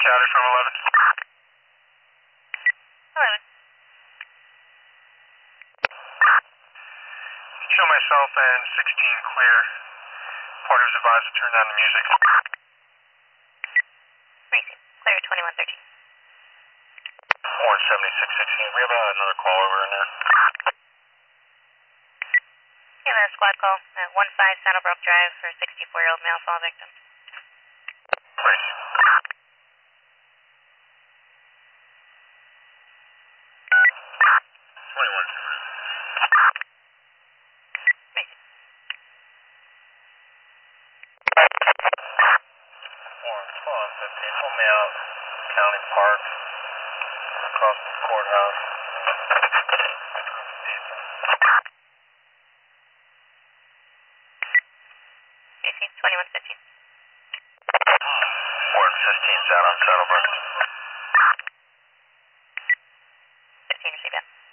chatter from 11. 11. Show myself and 16 clear. Porter's advised to turn down the music. Racing. Clear 2113. Warren 7616. We have another call over in there. We have a squad call at 15 Saddlebrook Drive for a 64-year-old male fall victim. Please. Warren, spawn 15. Pull me out. County Park. Across the courthouse. AC 2115. Warren 15's out on Saddlebrook. 15 receive that.